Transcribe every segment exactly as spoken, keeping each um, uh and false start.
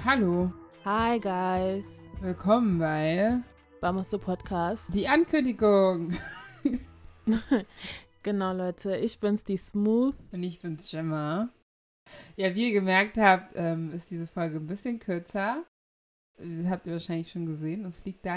Hallo, Hi guys, willkommen bei Vamos zu Podcast. Die Ankündigung. Genau Leute, ich bin's, die Smooth. Und ich bin's, Gemma. Ja, wie ihr gemerkt habt, ähm, ist diese Folge ein bisschen kürzer. Das habt ihr wahrscheinlich schon gesehen. Es liegt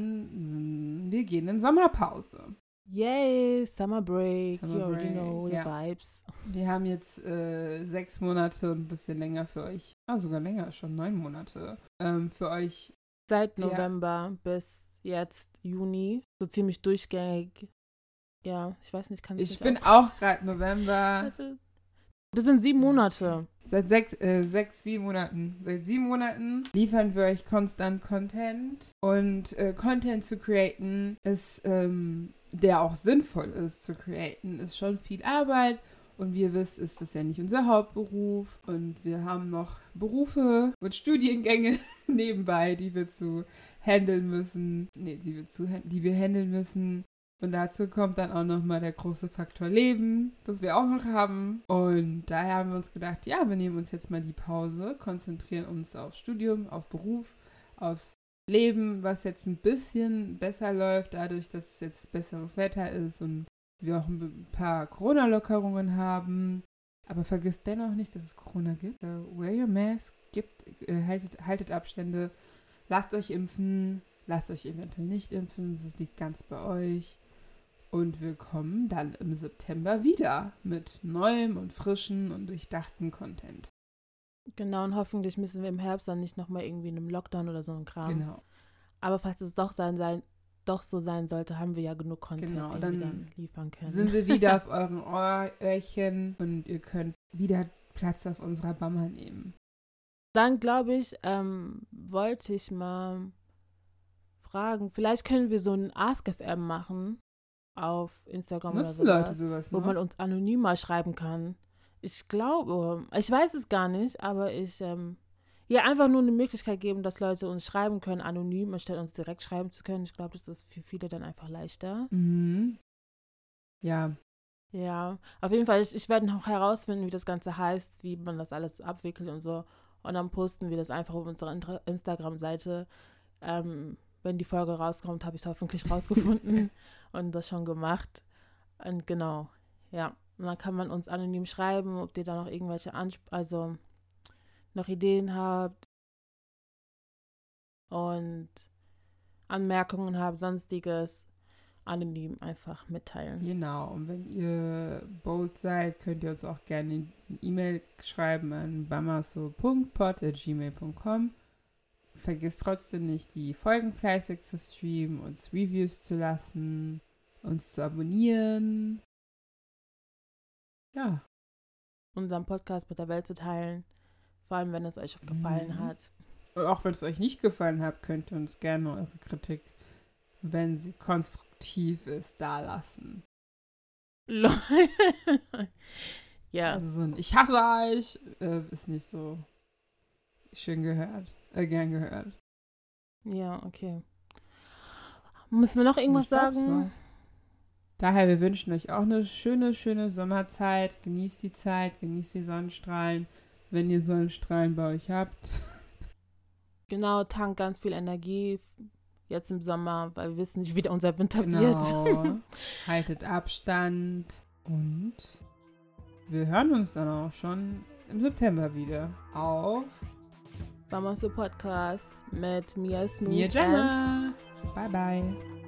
daran, mh, wir gehen in Sommerpause. Yay, Summer Break, Summer you already Break, know the ja. vibes. Wir haben jetzt äh, sechs Monate und ein bisschen länger für euch. Ah, sogar länger, schon neun Monate. Ähm, für euch. Seit Ja. November bis jetzt Juni, so ziemlich durchgängig. Ja, ich weiß nicht, kann ich Ich nicht bin auf- auch gerade November. Warte. Das sind sieben Monate. Seit sechs, äh, sechs, sieben Monaten. Seit sieben Monaten liefern wir euch konstant Content. Und äh, Content zu createn ist, ähm, der auch sinnvoll ist zu createn, ist schon viel Arbeit. Und wie ihr wisst, ist das ja nicht unser Hauptberuf. Und wir haben noch Berufe und Studiengänge nebenbei, die wir zu handeln müssen. Nee, die wir, zu, die wir handeln müssen. Und dazu kommt dann auch nochmal der große Faktor Leben, das wir auch noch haben. Und daher haben wir uns gedacht, ja, wir nehmen uns jetzt mal die Pause, konzentrieren uns aufs Studium, auf Beruf, aufs Leben, was jetzt ein bisschen besser läuft, dadurch, dass jetzt besseres Wetter ist und wir auch ein paar Corona-Lockerungen haben. Aber vergisst dennoch nicht, dass es Corona gibt. Uh, wear your mask, gibt, äh, haltet, haltet Abstände, lasst euch impfen, lasst euch eventuell nicht impfen, das liegt ganz bei euch. Und wir kommen dann im September wieder mit neuem und frischem und durchdachten Content. Genau, und hoffentlich müssen wir im Herbst dann nicht nochmal irgendwie in einem Lockdown oder so ein Kram. Genau. Aber falls es doch sein, sein, doch so sein sollte, haben wir ja genug Content, Genau, den dann wir dann liefern können. Sind wir wieder auf euren Ohrchen und ihr könnt wieder Platz auf unserer Bammer nehmen. Dann glaube ich, ähm, wollte ich mal fragen, vielleicht können wir so ein Ask F M machen auf Instagram Nutzen oder Leute sowas, sowas wo noch? man uns anonym mal schreiben kann. Ich glaube, ich weiß es gar nicht, aber ich, ähm, ja, einfach nur eine Möglichkeit geben, dass Leute uns schreiben können, anonym, anstatt uns direkt schreiben zu können. Ich glaube, das ist für viele dann einfach leichter. Mhm. Ja, Ja, auf jeden Fall, ich, ich werde noch herausfinden, wie das Ganze heißt, wie man das alles abwickelt und so. Und dann posten wir das einfach auf unserer Intra- Instagram-Seite. Ähm, wenn die Folge rauskommt, habe ich es hoffentlich rausgefunden und das schon gemacht. Und genau, ja. Und dann kann man uns anonym schreiben, ob ihr da noch irgendwelche Ansp- also noch Ideen habt und Anmerkungen habt, sonstiges, anonym einfach mitteilen. genau. Und wenn ihr bold seid, könnt ihr uns auch gerne eine E-Mail schreiben an bamaso punkt pod at gmail punkt com. Vergisst trotzdem nicht, die Folgen fleißig zu streamen, uns Reviews zu lassen, uns zu abonnieren. Ja. Unseren Podcast mit der Welt zu teilen, vor allem wenn es euch auch gefallen Mhm. hat. Und auch wenn es euch nicht gefallen hat, könnt ihr uns gerne eure Kritik, wenn sie konstruktiv ist, dalassen. Ja, Also so ein Ich hasse euch äh, ist nicht so schön gehört, äh, gern gehört. ja, okay. Müssen wir noch irgendwas Ich glaub's sagen? war's. Daher, wir wünschen euch auch eine schöne, schöne Sommerzeit. Genießt die Zeit, genießt die Sonnenstrahlen, wenn ihr Sonnenstrahlen bei euch habt. Genau, tankt ganz viel Energie jetzt im Sommer, weil wir wissen nicht, wie der unser Winter wird. Genau. Haltet Abstand und wir hören uns dann auch schon im September wieder auf Vamos zu Podcast mit Mia Smooth Mia and Gemma. Bye bye.